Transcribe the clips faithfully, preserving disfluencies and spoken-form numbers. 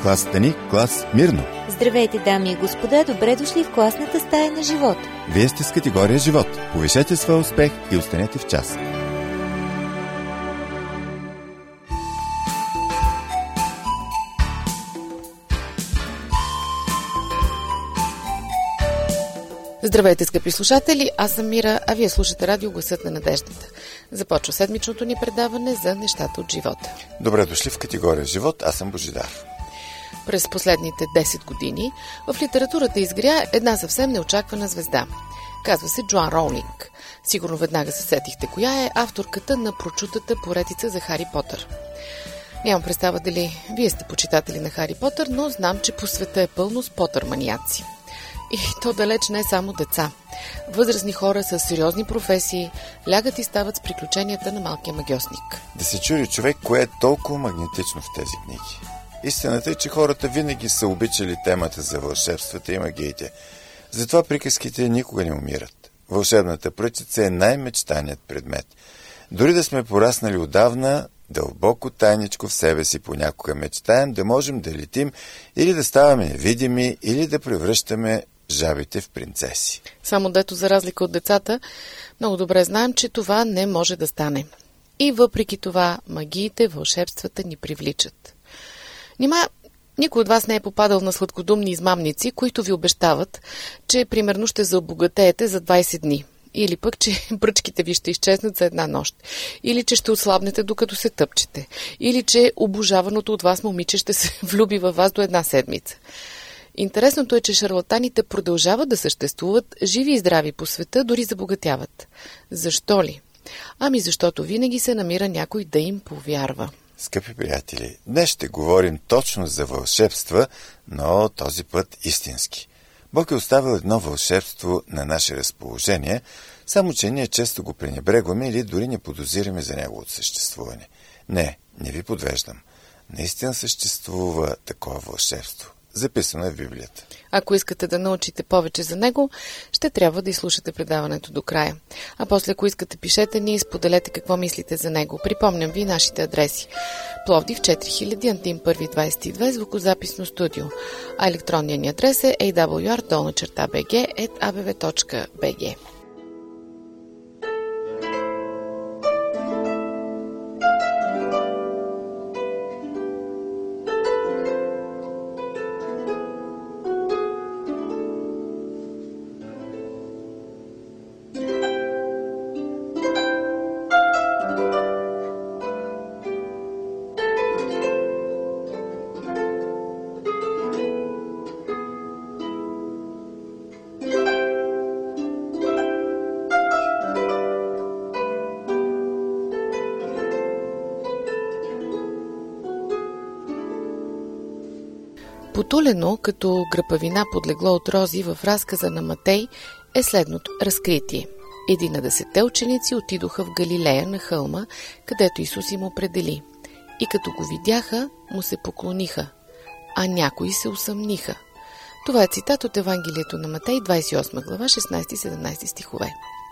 клас Стани, клас Мирно. Здравейте, дами и господа, добре дошли в класната стая на живот. Вие сте с категория живот. Повишете своя успех и останете в час. Здравейте, скъпи слушатели! Аз съм Мира, а вие слушате радио Гласът на надеждата. Започва седмичното ни предаване за нещата от живота. Добре дошли в категория живот, аз съм Божидар. През последните десет години в литературата изгря една съвсем неочаквана звезда. Казва се Джоан Роулинг. Сигурно веднага се сетихте коя е авторката на прочутата поредица за Хари Потър. Нямам представа дали вие сте почитатели на Хари Потър, но знам, че по света е пълно с Потър маниаци. И то далеч не е само деца. Възрастни хора с сериозни професии лягат и стават с приключенията на малкия магьосник. Да се чуди човек, кое е толкова магнетично в тези книги. Истината е, че хората винаги са обичали темата за вълшебствата и магиите. Затова приказките никога не умират. Вълшебната пръчица е най-мечтаният предмет. Дори да сме пораснали отдавна, дълбоко тайничко в себе си понякога мечтаем да можем да летим или да ставаме невидими, или да превръщаме жабите в принцеси. Само дето за разлика от децата, много добре знаем, че това не може да стане. И въпреки това магиите, вълшебствата ни привличат. Нима никой от вас не е попадал на сладкодумни измамници, които ви обещават, че примерно ще заобогатеете за двайсет дни. Или пък, че бръчките ви ще изчезнат за една нощ. Или, че ще отслабнете докато се тъпчете. Или, че обожаваното от вас момиче ще се влюби във вас до една седмица. Интересното е, че шарлатаните продължават да съществуват живи и здрави по света, дори забогатяват. Защо ли? Ами защото винаги се намира някой да им повярва. Скъпи приятели, днес ще говорим точно за вълшебства, но този път истински. Бог е оставил едно вълшебство на наше разположение, само че ние често го пренебрегваме или дори не подозираме за неговото съществуване. Не, не ви подвеждам. Наистина съществува такова вълшебство. Записано е в Библията. Ако искате да научите повече за него, ще трябва да изслушате предаването до края. А после, ако искате, пишете ни и споделете какво мислите за него. Припомням ви нашите адреси. Пловдив четири хиляди, Антим първи двайсет и две, звукозаписно студио. А електронният ни адрес е ей дабъл ю ар долна черта би джи ет а бе ве точка би джи. Потулено като гръпавина подлегло от рози в разказа на Матей е следното разкритие. Единадесетте ученици отидоха в Галилея на хълма, където Исус им определи. И като го видяха, му се поклониха, а някои се усъмниха. Това е цитат от Евангелието на Матей, двайсет и осма глава, шестнайсети и седемнайсети стихове.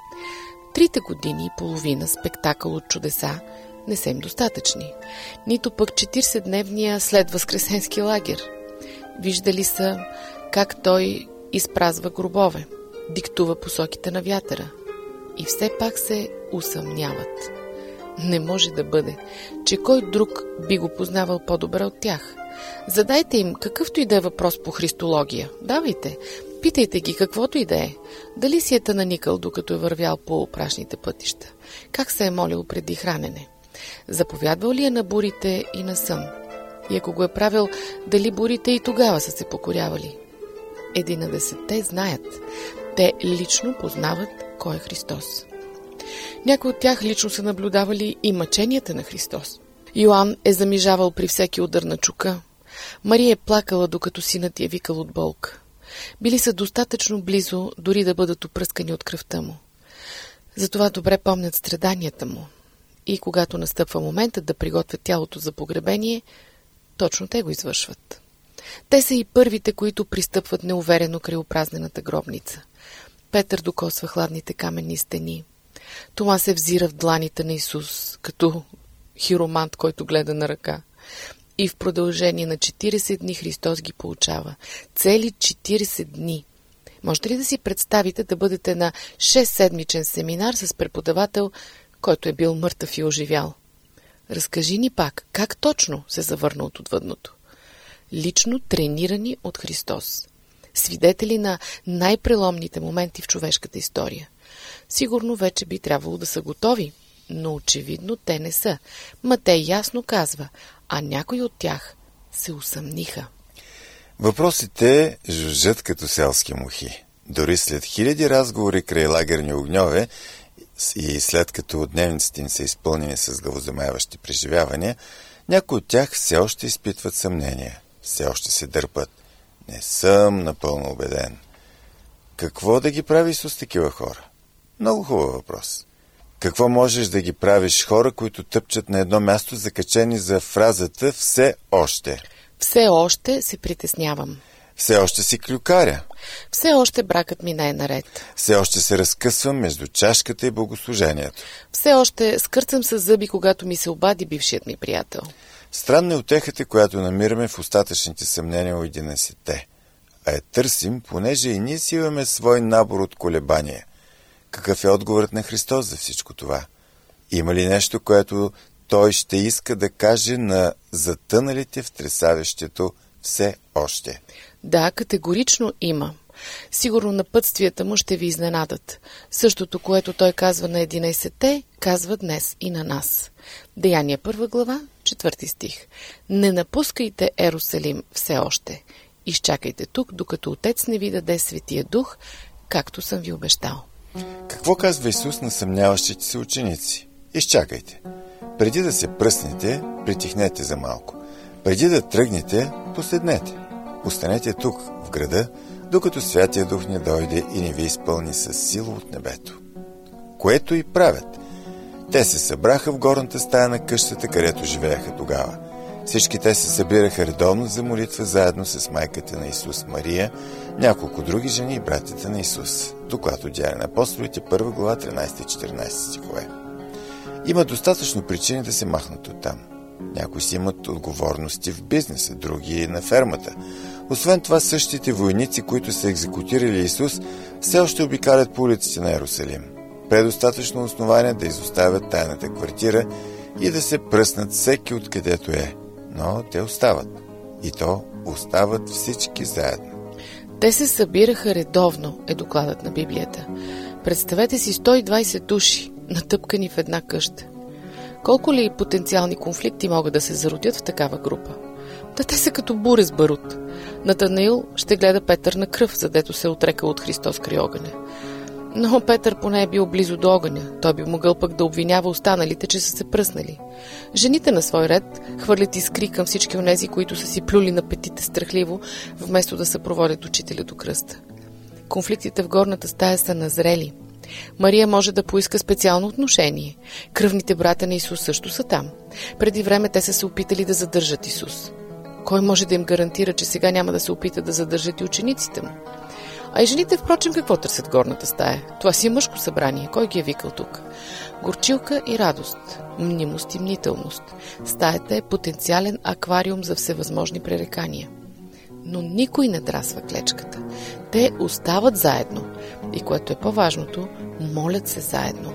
Трите години и половина спектакъл от чудеса не са им достатъчни. Нито пък четиридесетдневния след възкресенски лагер. Виждали са как той изпразва гробове, диктува посоките на вятъра и все пак се усъмняват. Не може да бъде, че кой друг би го познавал по-добре от тях. Задайте им какъвто и да е въпрос по христология. Давайте, питайте ги каквото и да е. Дали си е наникъл, докато е вървял по прашните пътища? Как се е молил преди хранене? Заповядвал ли е на бурите и на сън? И ако го е правил, дали бурите и тогава са се покорявали? Единадесетте знаят. Те лично познават кой е Христос. Някои от тях лично са наблюдавали и мъченията на Христос. Йоан е замижавал при всеки удар на чука. Мария е плакала, докато синът е викал от болка. Били са достатъчно близо, дори да бъдат опръскани от кръвта му. Затова добре помнят страданията му. И когато настъпва моментът да приготвят тялото за погребение, точно те го извършват. Те са и първите, които пристъпват неуверено край опразнената гробница. Петър докосва хладните каменни стени. Тома се взира в дланите на Исус, като хиромант, който гледа на ръка. И в продължение на четиридесет дни Христос ги получава. Цели четиридесет дни. Можете ли да си представите да бъдете на шестседмичен семинар с преподавател, който е бил мъртъв и оживял? Разкажи ни пак, как точно се завърна от отвъдното? Лично тренирани от Христос. Свидетели на най-преломните моменти в човешката история. Сигурно вече би трябвало да са готови, но очевидно те не са. Матей ясно казва, а някои от тях се усъмниха. Въпросите жужжат като селски мухи. Дори след хиляди разговори край лагерни огньове и след като дневниците им са изпълнени с главозамайващи преживявания, някои от тях все още изпитват съмнения, все още се дърпат. Не съм напълно убеден. Какво да ги прави Исус такива хора? Много хубав въпрос. Какво можеш да ги правиш хора, които тъпчат на едно място, закачени за фразата «все още»? Все още се притеснявам. Все още си клюкаря. Все още бракът ми не е наред. Все още се разкъсвам между чашката и богослужението. Все още скърцам с зъби, когато ми се обади бившият ми приятел. Странна е утехата, която намираме в остатъчните съмнения у единайсетте. А я търсим, понеже и ние си имаме свой набор от колебания. Какъв е отговорът на Христос за всичко това? Има ли нещо, което Той ще иска да каже на затъналите в тресавещето все още? Да, категорично има. Сигурно напътствията му ще ви изненадат. Същото, което той казва на единайсетте, казва днес и на нас. Деяния първа глава, четвърти стих. Не напускайте Ерусалим все още. Изчакайте тук, докато Отец не ви даде Светия Дух, както съм ви обещал. Какво казва Исус на съмняващите се ученици? Изчакайте. Преди да се пръснете, притихнете за малко. Преди да тръгнете, поседнете. Останете тук, в града, докато Святия Дух не дойде и не ви изпълни с сила от небето. Което и правят. Те се събраха в горната стая на къщата, където живееха тогава. Всички те се събираха редовно за молитва заедно с майката на Исус Мария, няколко други жени и братята на Исус. Доклад от Деяния на апостолите, първа глава, тринайсети и четиринайсети стихове. Има достатъчно причини да се махнат оттам. Някои си имат отговорности в бизнеса, други на фермата. Освен това, същите войници, които са екзекутирали Исус, все още обикалят по улиците на Ерусалим. Предостатъчно основание да изоставят тайната квартира и да се пръснат всеки откъдето е. Но те остават. И то остават всички заедно. Те се събираха редовно, е докладът на Библията. Представете си сто и двайсет души, натъпкани в една къща. Колко ли потенциални конфликти могат да се зародят в такава група? Да те са като буре с барут. Натанаил ще гледа Петър на кръв, задето се отрекал от Христос край огъня. Но Петър поне е бил близо до огъня. Той би могъл пък да обвинява останалите, че са се пръснали. Жените на свой ред хвърлят искри към всички онези, които са си плюли на петите страхливо, вместо да съпроводят учителя до кръста. Конфликтите в горната стая са назрели. Мария може да поиска специално отношение. Кръвните брата на Исус също са там. Преди време те са се опитали да задържат Исус. Кой може да им гарантира, че сега няма да се опитат да задържат и учениците му? А и жените, впрочем, какво търсят в горната стая? Това си е мъжко събрание. Кой ги е викал тук? Горчилка и радост, мнимост и мнителност. Стаята е потенциален аквариум за всевъзможни пререкания. Но никой не драсва клечката. Те остават заедно. И което е по-важното, молят се заедно.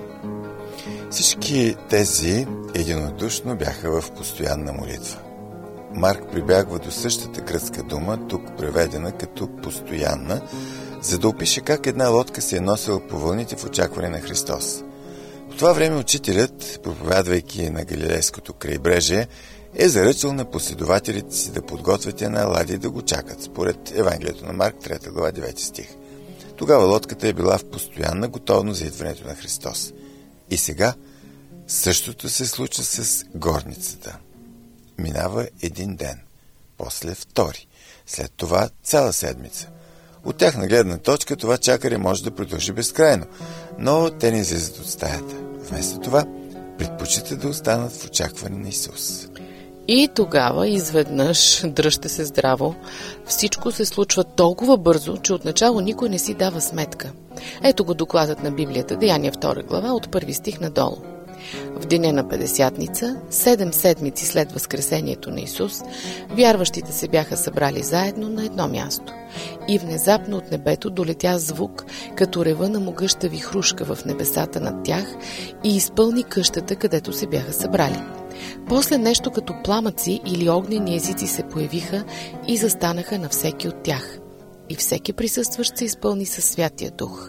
Всички тези единодушно бяха в постоянна молитва. Марк прибягва до същата гръцка дума, тук преведена като постоянна, за да опише как една лодка се е носила по вълните в очакване на Христос. По това време учителят, проповядвайки на Галилейското крайбрежие, е заръчал на последователите си да подготвят една ладия и да го чакат, според Евангелието на Марк, трета глава, девети стих. Тогава лодката е била в постоянна готовност за идването на Христос. И сега същото се случва с горницата. Минава един ден, после втори, след това цяла седмица. От тяхна гледна точка това чакане може да продължи безкрайно, но те не излизат от стаята. Вместо това предпочитат да останат в очакване на Исус. И тогава изведнъж, дръжте се здраво, всичко се случва толкова бързо, че отначало никой не си дава сметка. Ето го докладът на Библията, Деяния втора глава, от първи стих надолу. В деня на Петдесятница, седем седмици след възкресението на Исус, вярващите се бяха събрали заедно на едно място. И внезапно от небето долетя звук, като рева на могъща вихрушка в небесата над тях и изпълни къщата, където се бяха събрали. После нещо като пламъци или огнени езици се появиха и застанаха на всеки от тях. И всеки присъстващ се изпълни със Святия Дух.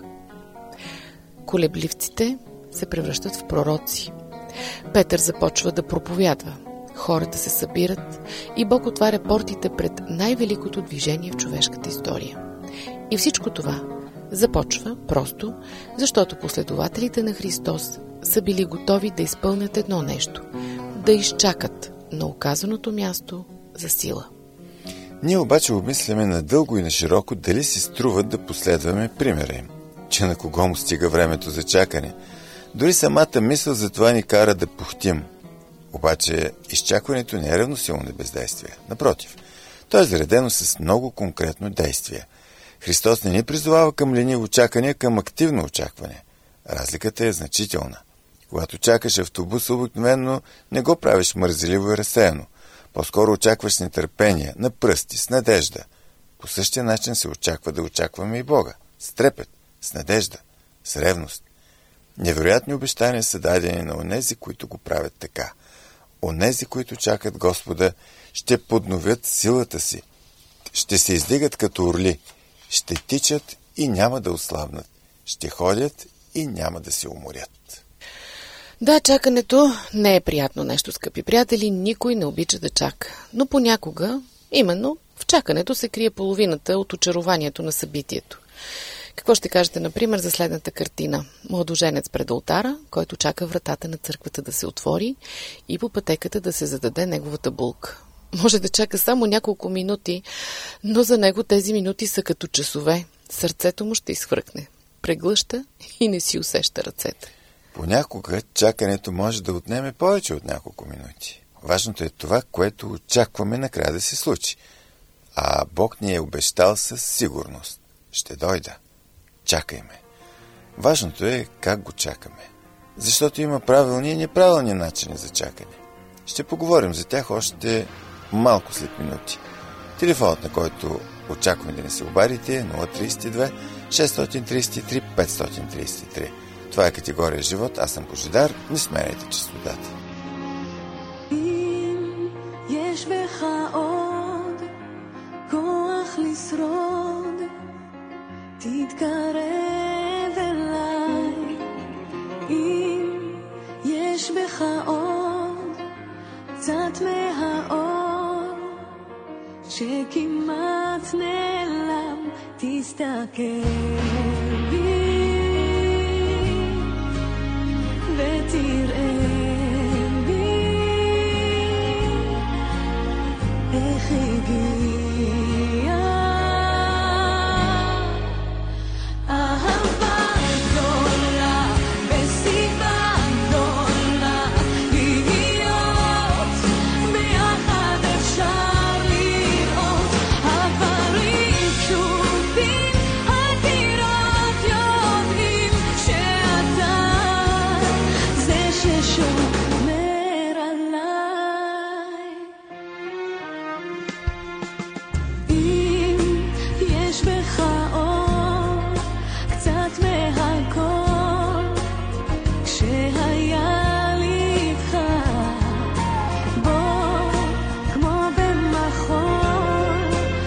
Колебливците се превръщат в пророци. Петър започва да проповядва. Хората се събират и Бог отваря портите пред най-великото движение в човешката история. И всичко това започва просто, защото последователите на Христос са били готови да изпълнят едно нещо – да изчакат на указаното място за сила. Ние обаче обмисляме надълго и на широко дали си струва да последваме примера им, че на кого му стига времето за чакане. Дори самата мисъл за това ни кара да пухтим. Обаче изчакването не е равносилно на бездействие. Напротив, то е заредено с много конкретно действие. Христос не ни призовава към лениво чакане, към активно очакване. Разликата е значителна. Когато чакаш автобуса, обикновено не го правиш мързеливо и разсеяно. По-скоро очакваш с нетърпение, на пръсти, с надежда. По същия начин се очаква да очакваме и Бога. С трепет, с надежда, с ревност. Невероятни обещания са дадени на онези, които го правят така. Онези, които чакат Господа, ще подновят силата си, ще се издигат като орли, ще тичат и няма да ослабнат, ще ходят и няма да се уморят. Да, чакането не е приятно нещо, скъпи приятели, никой не обича да чака. Но понякога, именно, в чакането се крие половината от очарованието на събитието. Какво ще кажете, например, за следната картина? Младоженец пред олтара, който чака вратата на църквата да се отвори и по пътеката да се зададе неговата булка. Може да чака само няколко минути, но за него тези минути са като часове. Сърцето му ще изхвъркне, преглъща и не си усеща ръцете. Понякога чакането може да отнеме повече от няколко минути. Важното е това, което очакваме накрая да се случи. А Бог ни е обещал със сигурност. Ще дойда. Чакайме. Важното е как го чакаме. Защото има правилни и неправилни начини за чакане. Ще поговорим за тях още малко след минути. Телефонът, на който очакваме да ни се обадите, е нула три две шест три три пет три три. Това е категория живот. Аз съм Божидар. Не сменяйте честотата. יש בך עוד כוח לשרוד, תתקרב אליי. אם יש בך עוד קצת מהאור שכמעט נעלם, תסתכל בי ותראה בי איך הגיע אהבה גדולה וסיבה גדולה להיות ביחד אפשר לראות הדברים פשוטים, הקירות יודעים שאתה זה ששומר עליי. אם יש בך אור קצת מהכל כשהיה לי איתך, בוא כמו במחול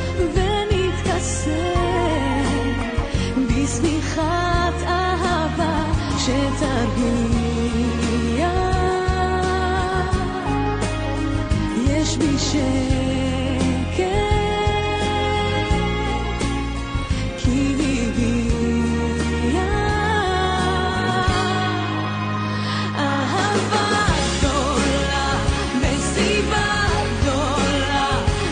ונתכסה בשמיכת אהבה שתרגיע. יש בי שקט כי הגיע אהבה גדולה וסיבה גדולה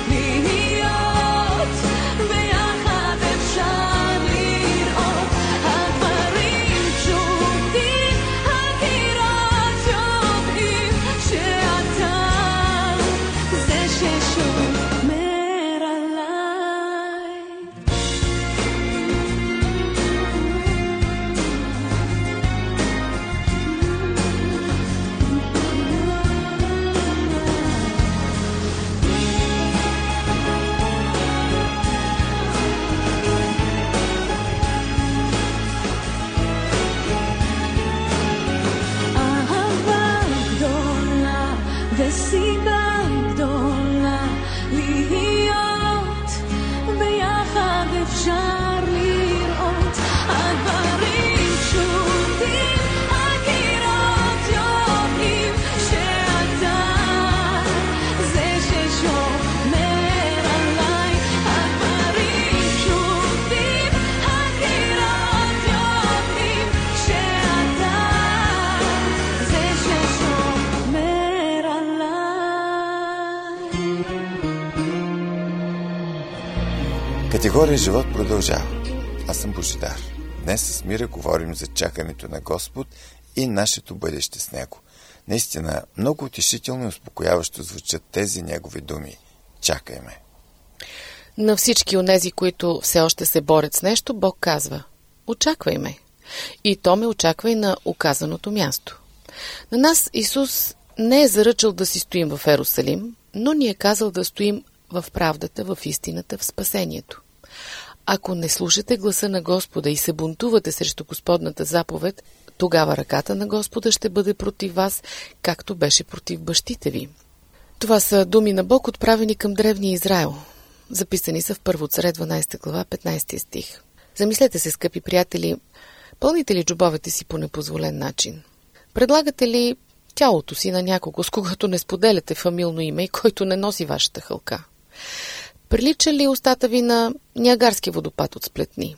להיות ביחד אפשר לראות הדברים פשוטים, הקירות יודעים שאתה זה ששומר וסיבה גדולה להיות ביחד אפשר לראות הדברים פשוטים הקירות יודעים שאתה זה ששומר עליי הדברים פשוטים הקירות יודעים שאתה זה ששומר עליי. Категория живот продължава. Аз съм Божидар. Днес с Мира говорим за чакането на Господ и нашето бъдеще с Него. Наистина, много утешително и успокояващо звучат тези Негови думи. Чакай ме. На всички онези, които все още се борят с нещо, Бог казва: очаквай ме. И то ме очаквай на указаното място. На нас Исус не е заръчал да си стоим в Ерусалим, но ни е казал да стоим в правдата, в истината, в спасението. Ако не слушате гласа на Господа и се бунтувате срещу Господната заповед, тогава ръката на Господа ще бъде против вас, както беше против бащите ви. Това са думи на Бог, отправени към древния Израел. Записани са в Първо царе, дванадесета глава, петнадесети стих. Замислете се, скъпи приятели, пълните ли джобовете си по непозволен начин? Предлагате ли тялото си на някого, с когото не споделяте фамилно име и който не носи вашата хълка? Прилича ли устата ви на Ниагарски водопад от сплетни?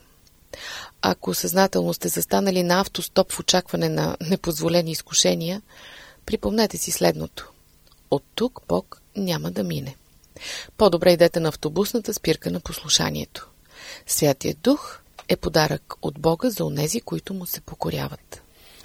Ако съзнателно сте застанали на автостоп в очакване на непозволени изкушения, припомнете си следното. От тук Бог няма да мине. По-добре идете на автобусната спирка на послушанието. Святият Дух е подарък от Бога за онези, които му се покоряват.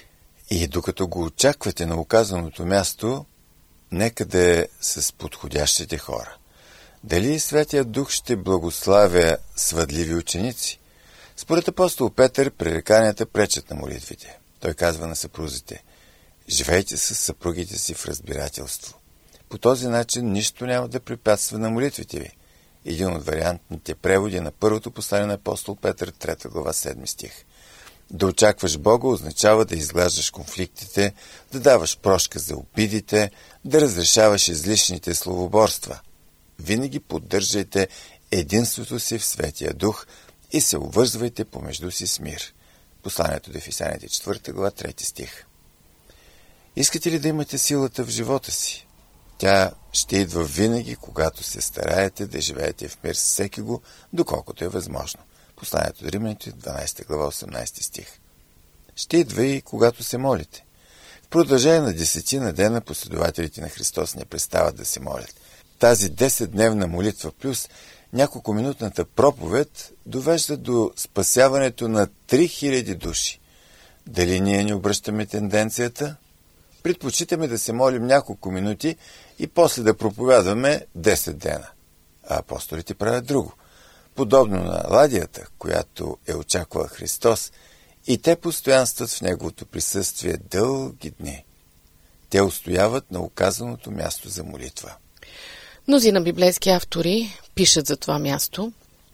И докато го очаквате на указаното място, нека да е с подходящите хора. Дали Святият Дух ще благославя свъдливи ученици? Според апостол Петър, пререканията пречат на молитвите. Той казва на съпрузите: живейте с съпругите си в разбирателство. По този начин нищо няма да препятства на молитвите ви. Един от вариантните преводи на първото послание на апостол Петър, трета глава, седми стих. Да очакваш Бога означава да изглаждаш конфликтите, да даваш прошка за обидите, да разрешаваш излишните словоборства. Винаги поддържайте единството си в Светия Дух и се обвързвайте помежду си с мир. Посланието до Ефесяните, четвърта глава, трети стих. Искате ли да имате силата в живота си? Тя ще идва винаги, когато се стараете да живеете в мир с всеки го, доколкото е възможно. Посланието до Римляните, дванадесета глава, осемнадесети стих. Ще идва и когато се молите. В продължение на десетина дена последователите на Христос не престават да се молят. Тази десетдневна молитва плюс няколкоминутната проповед довежда до спасяването на три хиляди души. Дали ние не обръщаме тенденцията? Предпочитаме да се молим няколко минути и после да проповядваме десет дена. А апостолите правят друго. Подобно на ладията, която е очаквал Христос, и те постоянстват в Неговото присъствие дълги дни. Те устояват на указаното място за молитва. Мнозина библейски автори пишат за това място.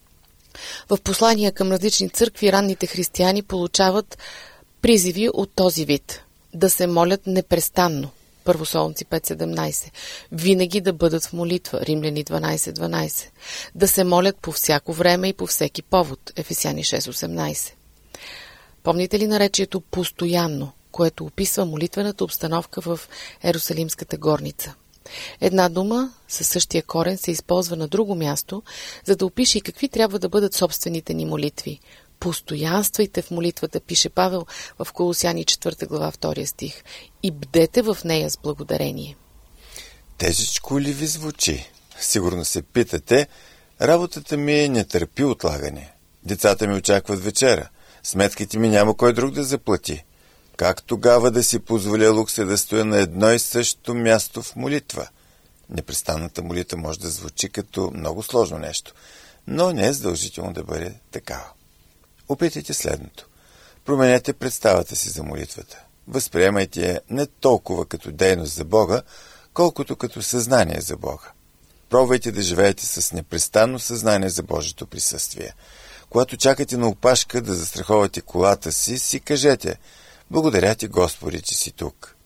В послания към различни църкви ранните християни получават призиви от този вид. Да се молят непрестанно. Първословници пет седемнадесет. Винаги да бъдат в молитва. Римляни дванадесет дванадесет. Да се молят по всяко време и по всеки повод. Ефесяни шест осемнадесет. Помните ли наречието постоянно, което описва молитвената обстановка в Ерусалимската горница? Една дума със същия корен се използва на друго място, за да опише и какви трябва да бъдат собствените ни молитви. Постоянствайте в молитвата, пише Павел в Колосяни четвърта глава, втория стих, и бдете в нея с благодарение. Тежечко ли ви звучи? Сигурно се питате, работата ми не търпи отлагане. Децата ми очакват вечера. Сметките ми няма кой друг да заплати. Как тогава да си позволя лукса да стоя на едно и също място в молитва? Непрестанната молитва може да звучи като много сложно нещо, но не е задължително да бъде такава. Опитайте следното. Променете представата си за молитвата. Възприемайте я не толкова като дейност за Бога, колкото като съзнание за Бога. Пробвайте да живеете с непрестанно съзнание за Божието присъствие. Когато чакате на опашка да застраховате колата си, си кажете: благодаря ти, Господи, че си тук.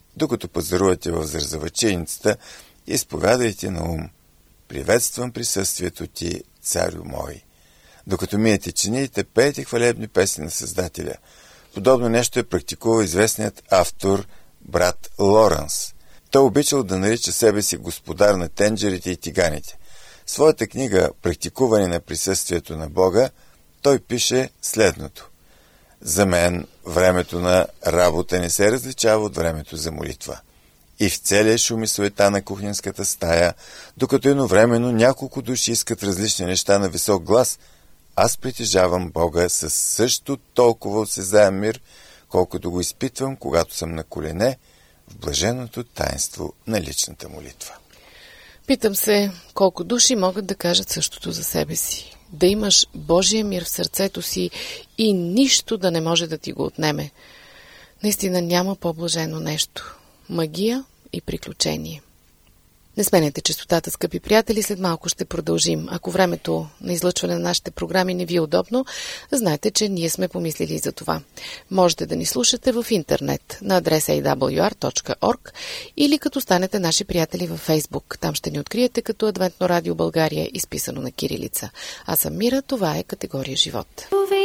Докато пазарувате в зарзаваченицата, изповядайте на ум: приветствам присъствието ти, царю мой. Докато миете чиниите, пеете хвалебни песни на Създателя. Подобно нещо е практикувал известният автор брат Лоренс. Той обичал да нарича себе си господар на тенджерите и тиганите. В своята книга «Практикуване на присъствието на Бога» той пише следното: за мен времето на работа не се различава от времето за молитва. И в целия шум и суета на кухненската стая, докато едновременно няколко души искат различни неща на висок глас, аз притежавам Бога със също толкова осезаем мир, колкото го изпитвам, когато съм на колене в блаженото таинство на личната молитва. Питам се, колко души могат да кажат същото за себе си. Да имаш Божия мир в сърцето си и нищо да не може да ти го отнеме. Наистина няма по-блажено нещо. Магия и приключение. Не сменяйте честотата, скъпи приятели, след малко ще продължим. Ако времето на излъчване на нашите програми не ви е удобно, знайте, че ние сме помислили и за това. Можете да ни слушате в интернет на адреса ей дабъл ю ар точка орг или като станете наши приятели във Фейсбук. Там ще ни откриете като Адвентно радио България, изписано на кирилица. Аз съм Мира, това е категория живот.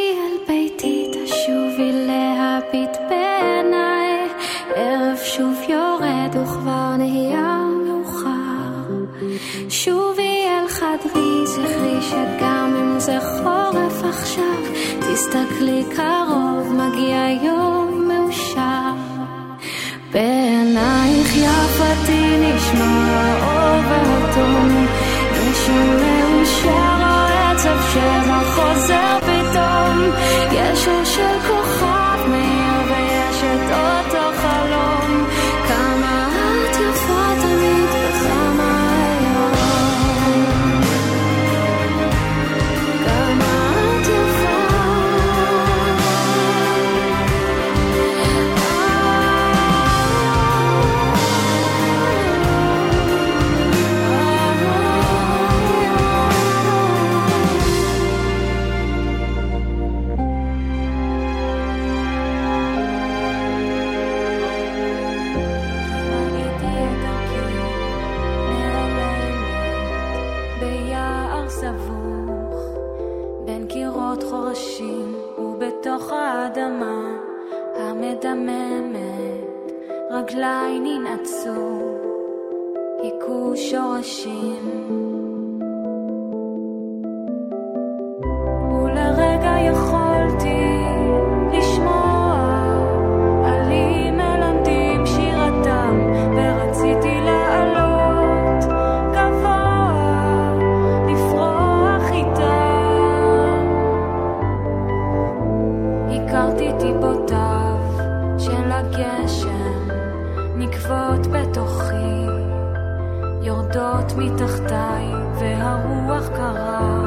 שובי אל חדרי, זכרי שגם אם זה חורף עכשיו, תסתכלי קרוב, מגיע יום מאושר. בעינייך יפתי נשמע האור והתום, משהו מאושר או עצב שבא חוזר פתאום, יש אור של כוכב מאיר ויש את אותו חלום, כמה את יפה תמיד וכמה רגליי ננעצו, היכו שורשים, ולרגע יכולתי לשמוע עלים מלמדים שירתם, ורציתי לעלות גבוה, לפרוח איתם. הכרתי טיפותיו של הגשם, נקבות בתוכי, יורדות מתחתיי, והרוח קרה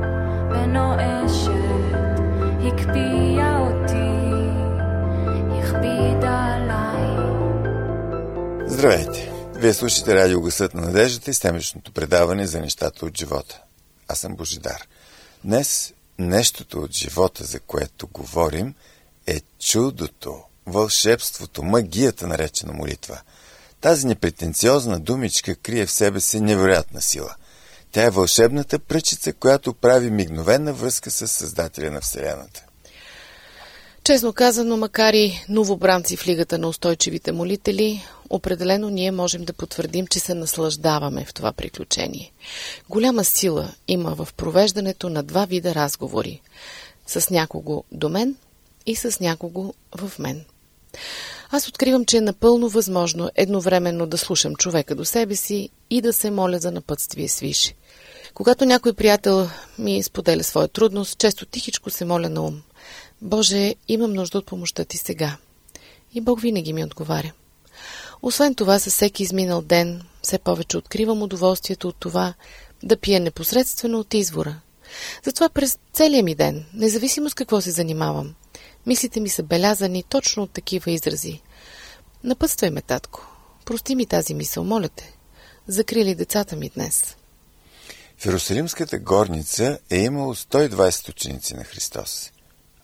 ונואשת, הקפיאה אותי, הכבידה עליי. Здравейте! Вие слушате радио Гласът на надеждата и седмичното предаване за нещата от живота. Аз съм Божидар. Днес нещото от живота, за което говорим, е чудото, вълшебството, магията, наречена молитва. Тази непретенциозна думичка крие в себе си невероятна сила. Тя е вълшебната пръчица, която прави мигновена връзка с Създателя на Вселената. Честно казано, макар и новобранци в лигата на устойчивите молители, определено ние можем да потвърдим, че се наслаждаваме в това приключение. Голяма сила има в провеждането на два вида разговори. С някого до мен и с някого в мен. Аз откривам, че е напълно възможно едновременно да слушам човека до себе си и да се моля за напътствие свише. Когато някой приятел ми споделя своя трудност, често тихичко се моля на ум: Боже, имам нужда от помощта ти сега. И Бог винаги ми отговаря. Освен това, със всеки изминал ден, все повече откривам удоволствието от това да пия непосредствено от извора. Затова през целия ми ден, независимо с какво се занимавам, мислите ми са белязани точно от такива изрази. Напътствай ме, татко. Прости ми тази мисъл, моля те. Закрили децата ми днес. В Иерусалимската горница е имало сто и двадесет ученици на Христос.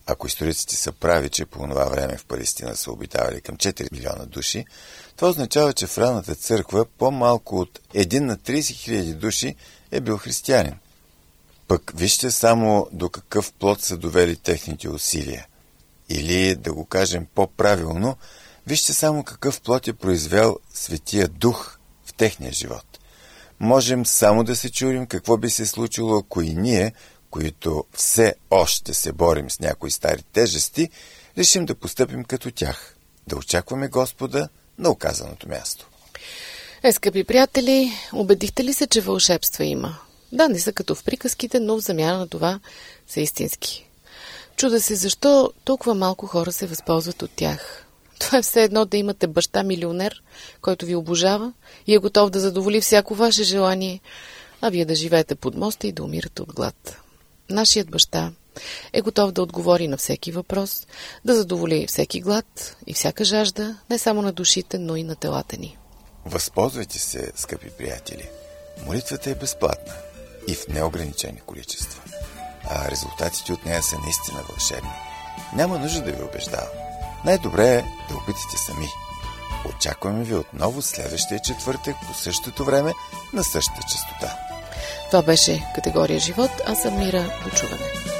Ако историците са прави, че по това време в Палестина са обитавали към четири милиона души, това означава, че в ранната църква по-малко от един на трийсет хиляди души е бил християнин. Пък вижте само до какъв плод са довели техните усилия. Или, да го кажем по-правилно, вижте само какъв плод е произвел Светия Дух в техния живот. Можем само да се чудим какво би се случило, ако и ние, които все още се борим с някои стари тежести, решим да постъпим като тях, да очакваме Господа на указаното място. Е, скъпи приятели, убедихте ли се, че вълшебства има? Да, не са като в приказките, но в замяна на това са истински. Чуда се защо толкова малко хора се възползват от тях. Това е все едно да имате баща-милионер, който ви обожава и е готов да задоволи всяко ваше желание, а вие да живеете под моста и да умирате от глад. Нашият баща е готов да отговори на всеки въпрос, да задоволи всеки глад и всяка жажда, не само на душите, но и на телата ни. Възползвайте се, скъпи приятели. Молитвата е безплатна и в неограничени количества. А резултатите от нея са наистина вълшебни. Няма нужда да ви убеждавам. Най-добре е да опитате сами. Очакваме ви отново следващия четвъртък по същото време на същата честота. Това беше Категория живот, а съм Мира. До чуване.